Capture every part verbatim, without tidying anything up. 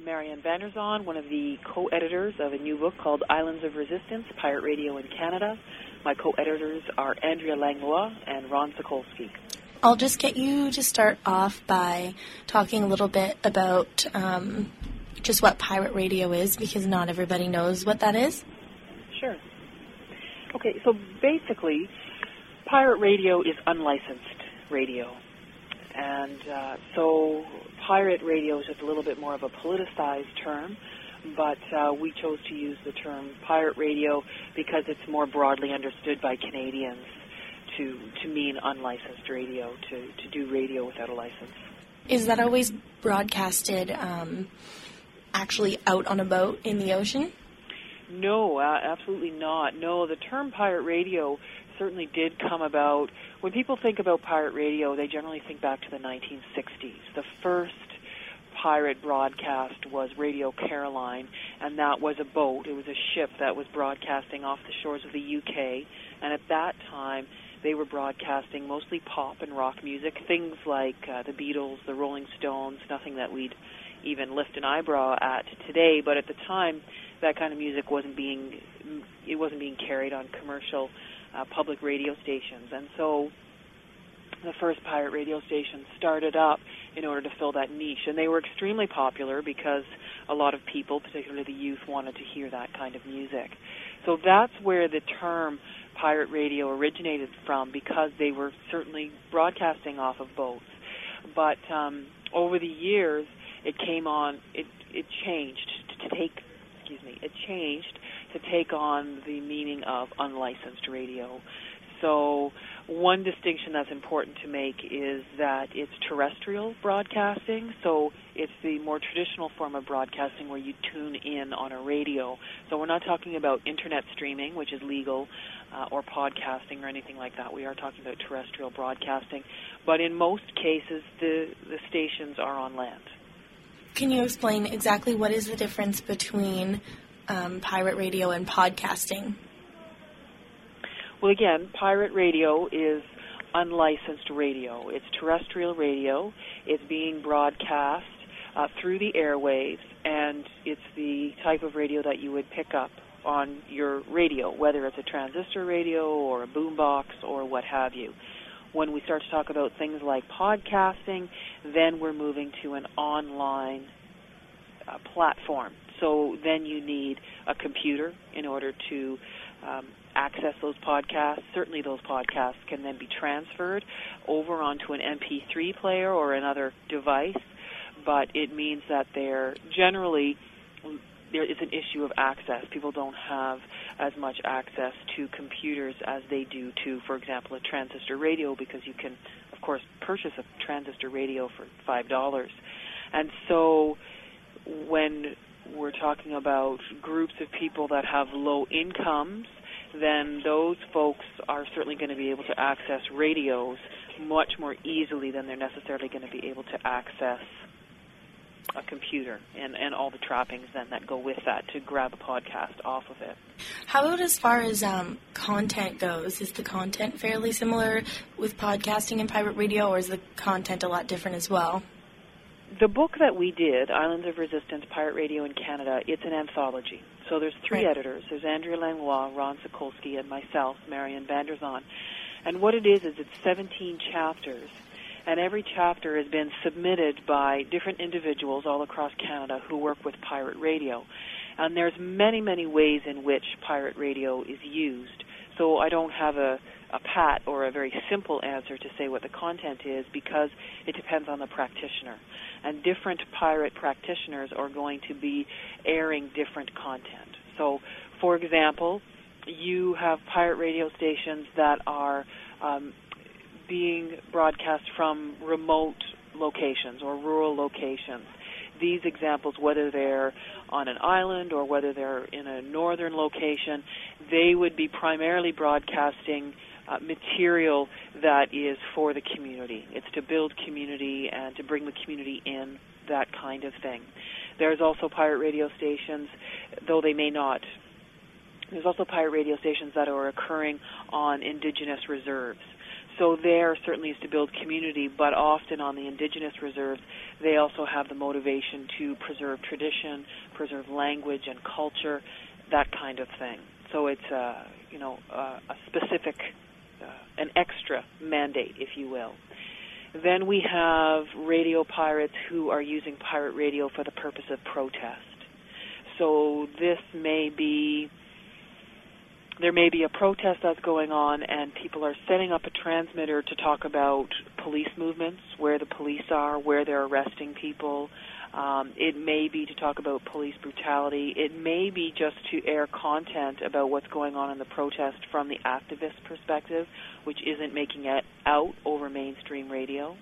I'm Marianne Vanderzon, one of the co-editors of a new book called Islands of Resistance, Pirate Radio in Canada. My co-editors are Andrea Langlois and Ron Sokolsky. I'll just get you to start off by talking a little bit about um, just what pirate radio is, because not everybody knows what that is. Sure. Okay, so basically, pirate radio is unlicensed radio. And uh, so pirate radio is just a little bit more of a politicized term, but uh, we chose to use the term pirate radio because it's more broadly understood by Canadians to to mean unlicensed radio, to, to do radio without a license. Is that always broadcasted um, actually out on a boat in the ocean? No, uh, absolutely not. No, the term pirate radio certainly did come about. When people think about pirate radio, they generally think back to the nineteen sixties. The first pirate broadcast was Radio Caroline, and that was a boat. It was a ship that was broadcasting off the shores of the U K, and at that time they were broadcasting mostly pop and rock music, things like uh, the Beatles, the Rolling Stones, nothing that we'd even lift an eyebrow at today, but at the time that kind of music wasn't being it wasn't being carried on commercial uh, public radio stations. And so the first pirate radio stations started up in order to fill that niche, and they were extremely popular because a lot of people, particularly the youth, wanted to hear that kind of music. So that's where the term pirate radio originated from, because they were certainly broadcasting off of boats. But um, over the years, it came on, it, it changed to take, excuse me, it changed to take on the meaning of unlicensed radio. So one distinction that's important to make is that it's terrestrial broadcasting, so it's the more traditional form of broadcasting where you tune in on a radio. So we're not talking about internet streaming, which is legal, uh, or podcasting or anything like that. We are talking about terrestrial broadcasting. But in most cases, the, the stations are on land. Can you explain exactly what is the difference between um, pirate radio and podcasting? Well, again, pirate radio is unlicensed radio. It's terrestrial radio. It's being broadcast uh, through the airwaves, and it's the type of radio that you would pick up on your radio, whether it's a transistor radio or a boombox or what have you. When we start to talk about things like podcasting, then we're moving to an online uh, platform. So then you need a computer in order to um, access those podcasts. Certainly those podcasts can then be transferred over onto an M P three player or another device, but it means that they're generally, there is an issue of access. People don't have as much access to computers as they do to, for example, a transistor radio, because you can, of course, purchase a transistor radio for five dollars. And so when we're talking about groups of people that have low incomes, then those folks are certainly going to be able to access radios much more easily than they're necessarily going to be able to access a computer and, and all the trappings then that go with that to grab a podcast off of it. How about as far as um, content goes? Is the content fairly similar with podcasting and pirate radio, or is the content a lot different as well? The book that we did, Islands of Resistance, Pirate Radio in Canada, it's an anthology. So there's three right. editors. There's Andrea Langlois, Ron Sokolsky, and myself, Marianne Vanderzon. And what it is is it's seventeen chapters. And every chapter has been submitted by different individuals all across Canada who work with pirate radio. And there's many, many ways in which pirate radio is used. So I don't have a, a pat or a very simple answer to say what the content is, because it depends on the practitioner. And different pirate practitioners are going to be airing different content. So, for example, you have pirate radio stations that are um, being broadcast from remote locations or rural locations. These examples, whether they're on an island or whether they're in a northern location, they would be primarily broadcasting uh, material that is for the community. It's to build community and to bring the community in, that kind of thing. There's also pirate radio stations, though they may not. There's also pirate radio stations that are occurring on indigenous reserves. so there certainly is to build community, but often on the Indigenous reserves, they also have the motivation to preserve tradition, preserve language and culture, that kind of thing. So it's uh, you know uh, a specific, uh, an extra mandate, if you will. Then we have radio pirates who are using pirate radio for the purpose of protest. So this may be, there may be a protest that's going on and people are setting up a transmitter to talk about police movements, where the police are, where they're arresting people. Um, it may be to talk about police brutality. It may be just to air content about what's going on in the protest from the activist perspective, which isn't making it out over mainstream radio.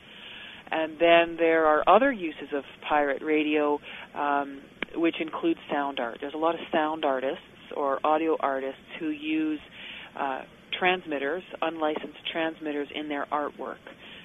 And then there are other uses of pirate radio, um, which include sound art. There's a lot of sound artists or audio artists who use uh, transmitters, unlicensed transmitters, in their artwork.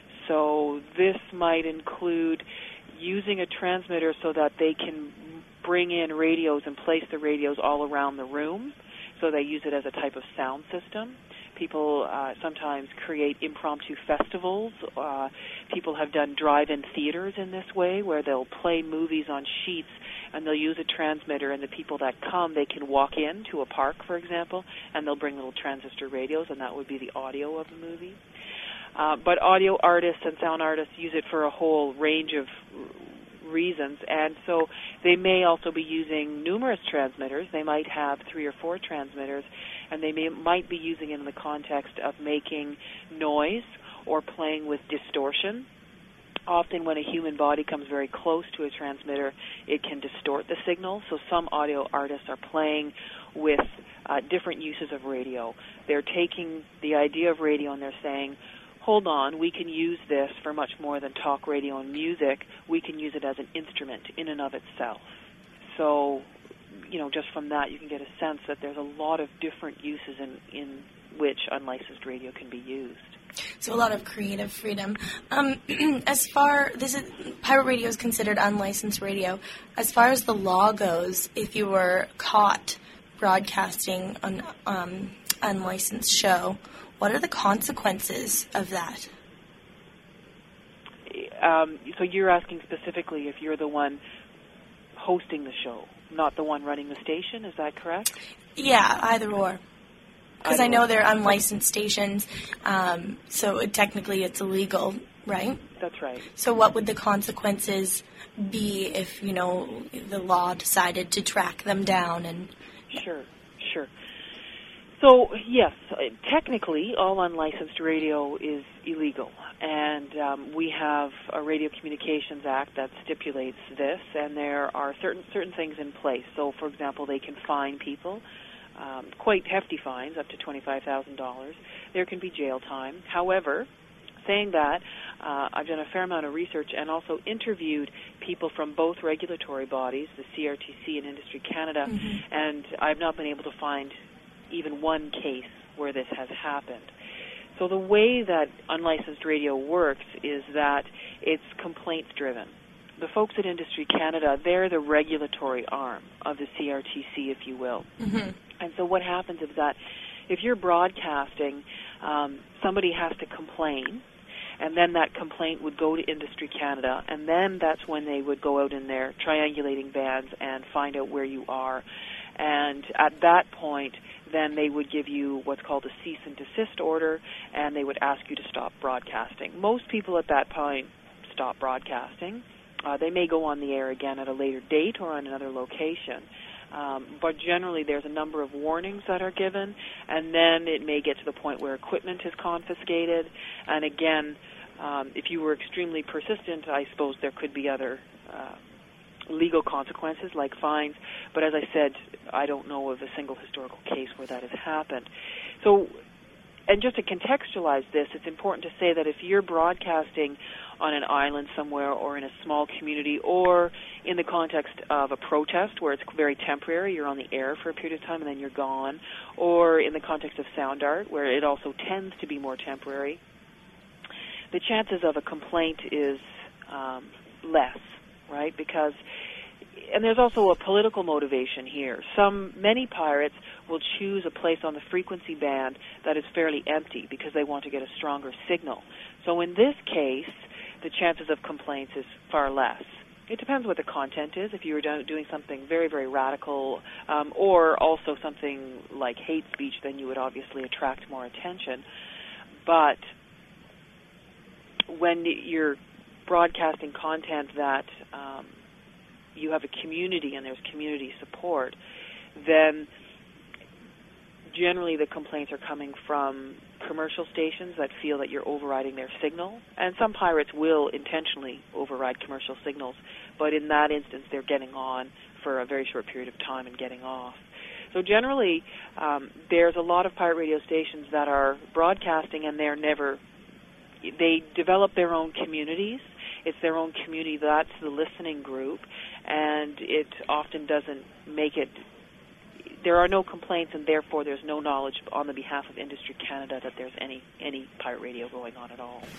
So this might include using a transmitter so that they can bring in radios and place the radios all around the room. So they use it as a type of sound system. People uh, sometimes create impromptu festivals. Uh, people have done drive-in theaters in this way, where they'll play movies on sheets and they'll use a transmitter, and the people that come, they can walk in to a park, for example, and they'll bring little transistor radios, and that would be the audio of the movie. Uh, but audio artists and sound artists use it for a whole range of reasons, and so they may also be using numerous transmitters. They might have three or four transmitters, and they may, might be using it in the context of making noise or playing with distortion. Often when a human body comes very close to a transmitter, it can distort the signal, so some audio artists are playing with uh, different uses of radio. They're taking the idea of radio and they're saying, hold on, we can use this for much more than talk radio and music. We can use it as an instrument in and of itself. So, you know, just from that you can get a sense that there's a lot of different uses in, in which unlicensed radio can be used. So a lot of creative freedom. Um, as far, this is, pirate radio is considered unlicensed radio. As far as the law goes, if you were caught broadcasting an um, unlicensed show, what are the consequences of that? Um, so you're asking specifically if you're the one hosting the show, not the one running the station, is that correct? Yeah, either or. Because I know they're unlicensed stations, um, so it, technically it's illegal, right? That's right. So what would the consequences be if, you know, the law decided to track them down? And Sure, sure. So, yes, technically all unlicensed radio is illegal, and um, we have a Radio Communications Act that stipulates this, and there are certain certain things in place. So, for example, they can fine people. Um, quite hefty fines, up to twenty-five thousand dollars. There can be jail time. However, saying that, uh, I've done a fair amount of research and also interviewed people from both regulatory bodies, the C R T C and Industry Canada, mm-hmm. and I've not been able to find even one case where this has happened. So the way that unlicensed radio works is that it's complaints-driven. The folks at Industry Canada, they're the regulatory arm of the C R T C, if you will. Mm-hmm. And so what happens is that if you're broadcasting, um, somebody has to complain, and then that complaint would go to Industry Canada, and then that's when they would go out in their triangulating bands and find out where you are. And at that point, then they would give you what's called a cease and desist order, and they would ask you to stop broadcasting. Most people at that point stop broadcasting. Uh, they may go on the air again at a later date or on another location. Um, but generally there's a number of warnings that are given, and then it may get to the point where equipment is confiscated. And again, um, if you were extremely persistent, I suppose there could be other uh, legal consequences like fines. But as I said, I don't know of a single historical case where that has happened. So, and just to contextualize this, it's important to say that if you're broadcasting on an island somewhere or in a small community or in the context of a protest where it's very temporary, you're on the air for a period of time and then you're gone, or in the context of sound art where it also tends to be more temporary, the chances of a complaint is um, less, right? Because and there's also a political motivation here. Some, many pirates will choose a place on the frequency band that is fairly empty because they want to get a stronger signal. So in this case, the chances of complaints is far less. It depends what the content is. If you were doing something very, very radical, um, or also something like hate speech, then you would obviously attract more attention. But when you're broadcasting content that um, you have a community and there's community support, then generally the complaints are coming from commercial stations that feel that you're overriding their signal. And some pirates will intentionally override commercial signals, but in that instance they're getting on for a very short period of time and getting off. So generally um, there's a lot of pirate radio stations that are broadcasting and they're never, they develop their own communities. It's their own community, that's the listening group, and it often doesn't make it, there are no complaints, and therefore there's no knowledge on the behalf of Industry Canada that there's any, any pirate radio going on at all.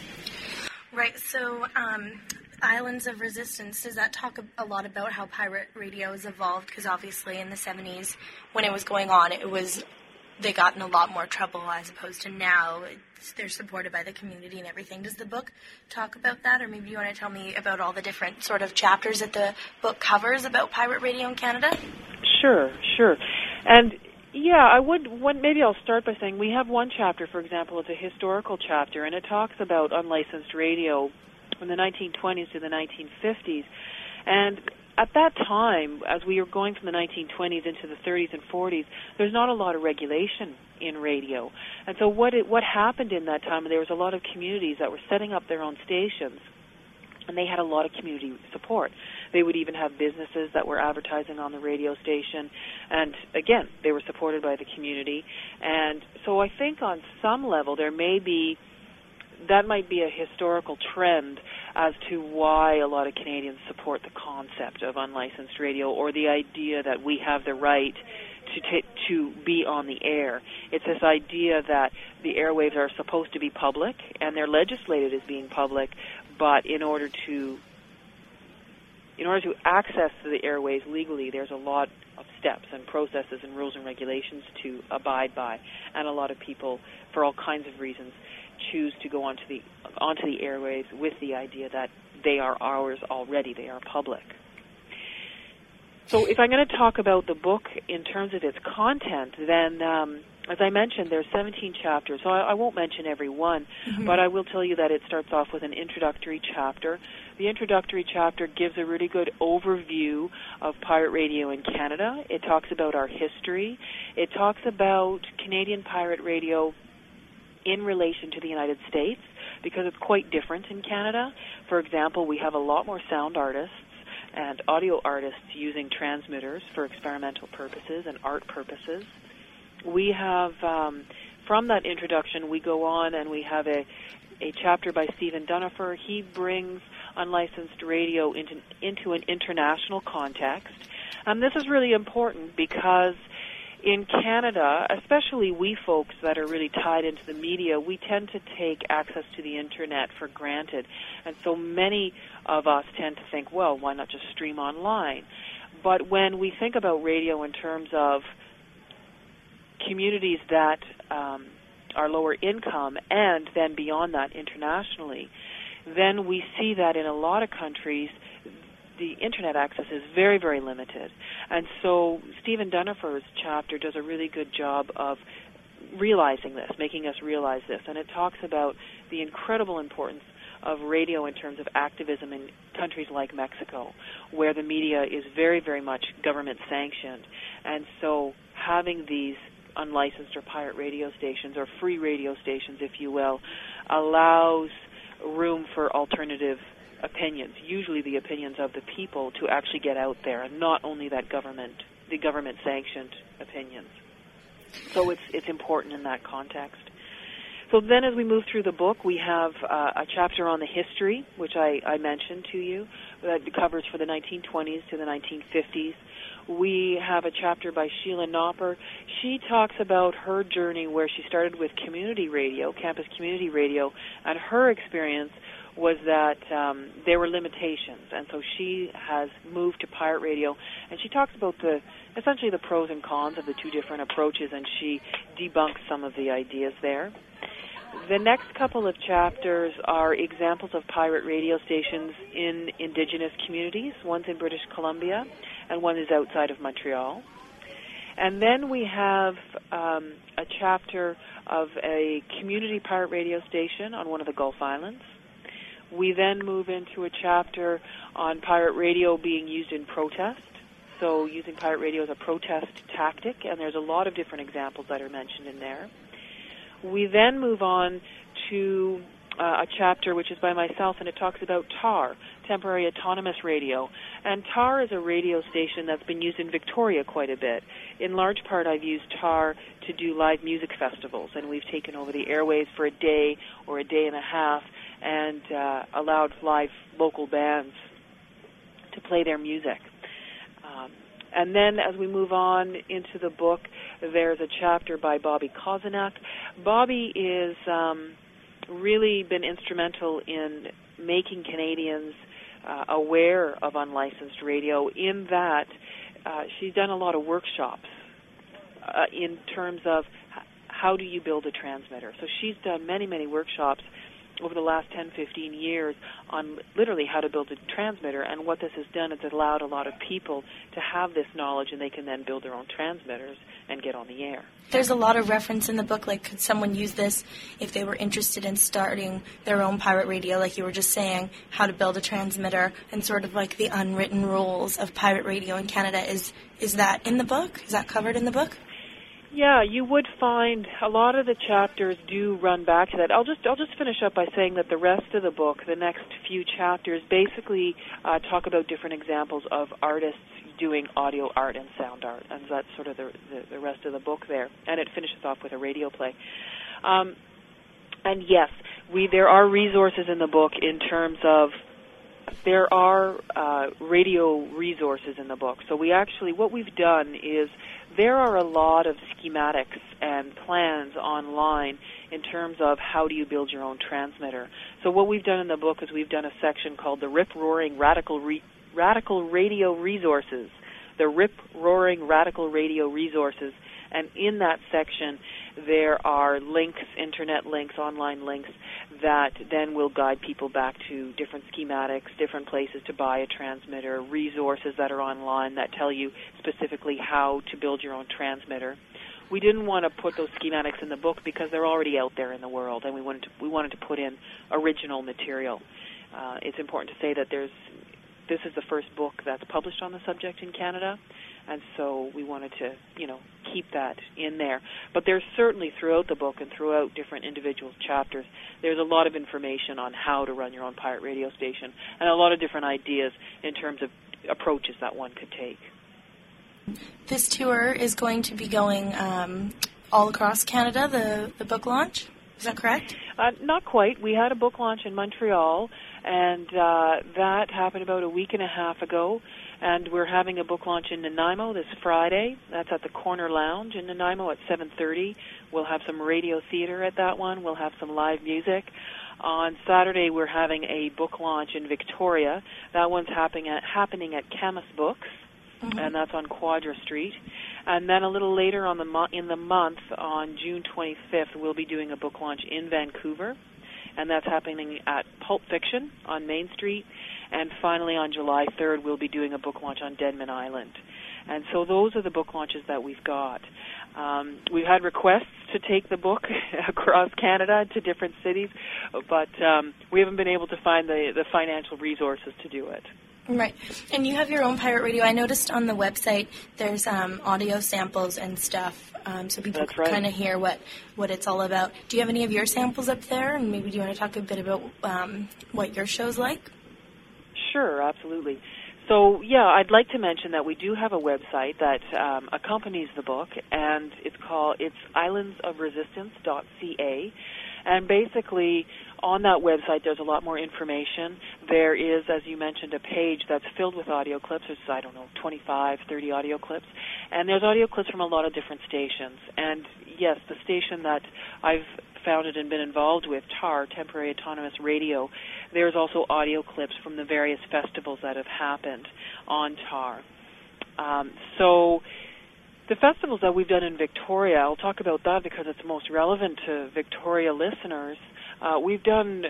Right, so um, Islands of Resistance, does that talk a lot about how pirate radio has evolved? Because obviously in the seventies, when it was going on, it was, they got in a lot more trouble as opposed to now. It's, they're supported by the community and everything. Does the book talk about that? Or maybe you want to tell me about all the different sort of chapters that the book covers about pirate radio in Canada? Sure, sure. And yeah, I would, one, maybe I'll start by saying we have one chapter, for example, it's a historical chapter, and it talks about unlicensed radio from the nineteen twenties to the nineteen fifties. And at that time, as we were going from the nineteen twenties into the thirties and forties, there's not a lot of regulation in radio. And so what it, what happened in that time, there was a lot of communities that were setting up their own stations, and they had a lot of community support. They would even have businesses that were advertising on the radio station, and again, they were supported by the community. And so I think on some level there may be, that might be a historical trend as to why a lot of Canadians support the concept of unlicensed radio, or the idea that we have the right to t- to be on the air. It's this idea that the airwaves are supposed to be public, and they're legislated as being public, but in order to in order to access the airwaves legally, there's a lot of steps and processes and rules and regulations to abide by, and a lot of people, for all kinds of reasons, choose to go onto the onto the airwaves with the idea that they are ours already, they are public. So if I'm going to talk about the book in terms of its content, then um, as I mentioned, there's seventeen chapters, so I, I won't mention every one, mm-hmm. but I will tell you that it starts off with an introductory chapter. The introductory chapter gives a really good overview of pirate radio in Canada. It talks about our history. It talks about Canadian pirate radio in relation to the United States, because it's quite different in Canada. For example, we have a lot more sound artists and audio artists using transmitters for experimental purposes and art purposes. We have, um, from that introduction, we go on and we have a, a chapter by Stephen Dunifer. He brings unlicensed radio into, into an international context. And this is really important because in Canada, especially we folks that are really tied into the media, we tend to take access to the Internet for granted. And so many of us tend to think, well, why not just stream online? But when we think about radio in terms of communities that um, are lower income, and then beyond that internationally, then we see that in a lot of countries the Internet access is very, very limited. And so Stephen Dunifer's chapter does a really good job of realizing this, making us realize this. And it talks about the incredible importance of radio in terms of activism in countries like Mexico, where the media is very, very much government-sanctioned. And so having these unlicensed or pirate radio stations, or free radio stations, if you will, allows room for alternative opinions, usually the opinions of the people, to actually get out there, and not only that government, the government-sanctioned opinions. So it's it's important in that context. So then as we move through the book, we have uh, a chapter on the history, which I, I mentioned to you, that covers for the nineteen twenties to the nineteen fifties. We have a chapter by Sheila Knopper. She talks about her journey where she started with community radio, campus community radio, and her experience was that um, there were limitations, and so she has moved to pirate radio, and she talks about the essentially the pros and cons of the two different approaches, and she debunks some of the ideas there. The next couple of chapters are examples of pirate radio stations in Indigenous communities. One's in British Columbia, and one is outside of Montreal. And then we have um, a chapter of a community pirate radio station on one of the Gulf Islands. We then move into a chapter on pirate radio being used in protest, so using pirate radio as a protest tactic, and there's a lot of different examples that are mentioned in there. We then move on to uh, a chapter which is by myself, and it talks about T A R, Temporary Autonomous Radio. And T A R is a radio station that's been used in Victoria quite a bit. In large part, I've used T A R to do live music festivals, and we've taken over the airwaves for a day or a day and a half and uh, allowed live local bands to play their music. Um, and then as we move on into the book, there's a chapter by Bobby Kozenak. Bobby is um, really been instrumental in making Canadians uh, aware of unlicensed radio, in that uh, she's done a lot of workshops uh, in terms of h- how do you build a transmitter. So she's done many, many workshops over the last ten, fifteen years on literally how to build a transmitter, and what this has done is allowed a lot of people to have this knowledge, and they can then build their own transmitters and get on the air. There's a lot of reference in the book, like could someone use this if they were interested in starting their own pirate radio, like you were just saying, how to build a transmitter, and sort of like the unwritten rules of pirate radio in Canada. Is is that in the book? Is that covered in the book? Yeah, you would find a lot of the chapters do run back to that. I'll just I'll just finish up by saying that the rest of the book, the next few chapters, basically uh, talk about different examples of artists doing audio art and sound art, and that's sort of the, the, the rest of the book there. And it finishes off with a radio play. Um, and yes, we there are resources in the book in terms of there are uh, radio resources in the book. So we actually, what we've done is there are a lot of schematics and plans online in terms of how do you build your own transmitter. So what we've done in the book is we've done a section called the Rip-Roaring Radical Re- Radical Radio Resources, the Rip-Roaring Radical Radio Resources, and in that section there are links, internet links, online links, that then will guide people back to different schematics, different places to buy a transmitter, resources that are online that tell you specifically how to build your own transmitter. We didn't want to put those schematics in the book because they're already out there in the world, and we wanted to, we wanted to put in original material. Uh, it's important to say that there's this is the first book that's published on the subject in Canada, and so we wanted to, you know, keep that in there. But there's certainly throughout the book and throughout different individual chapters, there's a lot of information on how to run your own pirate radio station, and a lot of different ideas in terms of approaches that one could take. This tour is going to be going um, all across Canada, the, the book launch. Is that correct? Uh, not quite. We had a book launch in Montreal, and uh, that happened about a week and a half ago. And we're having a book launch in Nanaimo this Friday. That's at the Corner Lounge in Nanaimo at seven thirty. We'll have some radio theater at that one. We'll have some live music. On Saturday, we're having a book launch in Victoria. That one's happening at, happening at Camus Books, mm-hmm. and that's on Quadra Street. And then a little later on the mo- in the month, on June twenty-fifth, we'll be doing a book launch in Vancouver, and that's happening at Pulp Fiction on Main Street. And finally, on July third, we'll be doing a book launch on Denman Island. And so those are the book launches that we've got. Um, we've had requests to take the book across Canada to different cities, but um, we haven't been able to find the, the financial resources to do it. Right. And you have your own pirate radio. I noticed on the website there's um, audio samples and stuff, um, so people That's can right. kind of hear what, what it's all about. Do you have any of your samples up there? And maybe do you want to talk a bit about um, what your show's like? Sure, absolutely. So, yeah, I'd like to mention that we do have a website that um, accompanies the book, and it's called it's islands of resistance dot c a. And basically, on that website, there's a lot more information. There is, as you mentioned, a page that's filled with audio clips. There's, I don't know, twenty-five, thirty audio clips. And there's audio clips from a lot of different stations. And, yes, the station that I've founded and been involved with, T A R, Temporary Autonomous Radio, there's also audio clips from the various festivals that have happened on T A R. Um, so the festivals that we've done in Victoria, I'll talk about that because it's most relevant to Victoria listeners. Uh, we've done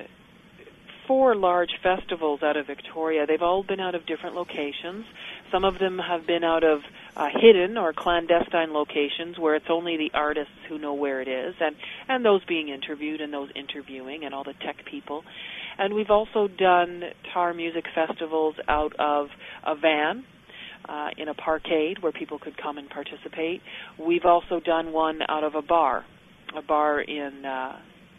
four large festivals out of Victoria. They've all been out of different locations. Some of them have been out of uh, hidden or clandestine locations where it's only the artists who know where it is, and, and those being interviewed and those interviewing and all the tech people. And we've also done T A R music festivals out of a van uh, in a parkade where people could come and participate. We've also done one out of a bar, a bar in uh,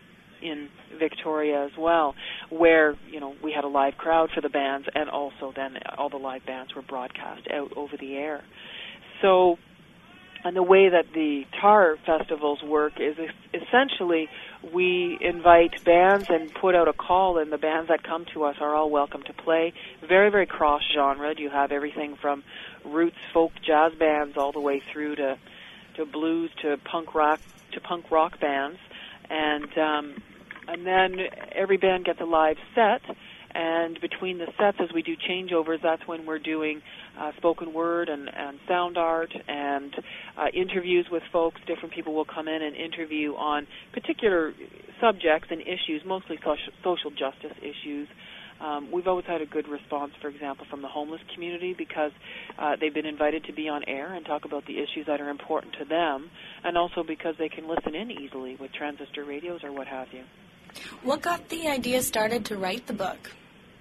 in Victoria as well, where, you know, we had a live crowd for the bands, and also then all the live bands were broadcast out over the air. So, and the way that the T A R festivals work is essentially we invite bands and put out a call, and the bands that come to us are all welcome to play. Very, very cross-genre. You have everything from roots, folk, jazz bands all the way through to to blues, to punk rock, to punk rock bands. And um, and then every band gets a live set, and between the sets, as we do changeovers, that's when we're doing uh, spoken word and, and sound art and uh, interviews with folks. Different people will come in and interview on particular subjects and issues, mostly social, social justice issues. Um, we've always had a good response, for example, from the homeless community because uh, they've been invited to be on air and talk about the issues that are important to them, and also because they can listen in easily with transistor radios or what have you. What got the idea started to write the book?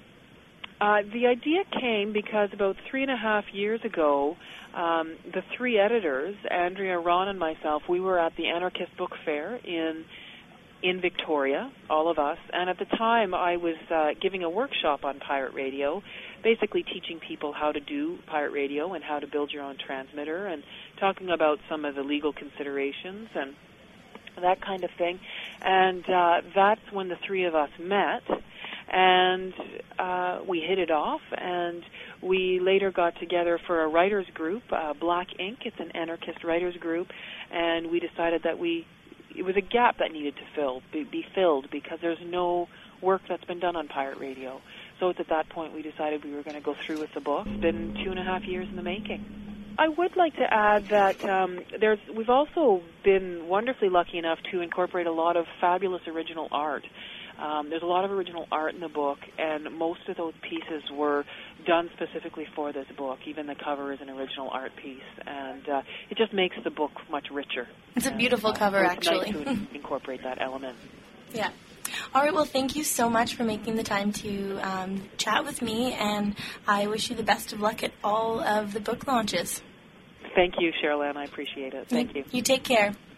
Uh, the idea came because about three and a half years ago, um, the three editors, Andrea, Ron, and myself, we were at the Anarchist Book Fair in in Victoria, all of us, and at the time I was uh, giving a workshop on pirate radio, basically teaching people how to do pirate radio and how to build your own transmitter, and talking about some of the legal considerations and that kind of thing. And uh, that's when the three of us met, and uh, we hit it off, and we later got together for a writers group, uh, Black Ink. It's an anarchist writers group, and we decided that we it was a gap that needed to fill, be, be filled because there's no work that's been done on pirate radio. So it's at that point we decided we were going to go through with the book. It's been two and a half years in the making. I would like to add that um, there's we've also been wonderfully lucky enough to incorporate a lot of fabulous original art. Um, there's a lot of original art in the book, and most of those pieces were done specifically for this book. Even the cover is an original art piece, and uh, it just makes the book much richer. It's a beautiful and, uh, cover, it's actually. Nice to incorporate that element. Yeah. All right, well, thank you so much for making the time to um, chat with me, and I wish you the best of luck at all of the book launches. Thank you, Cheryl Ann. I appreciate it. Thank you. You take care.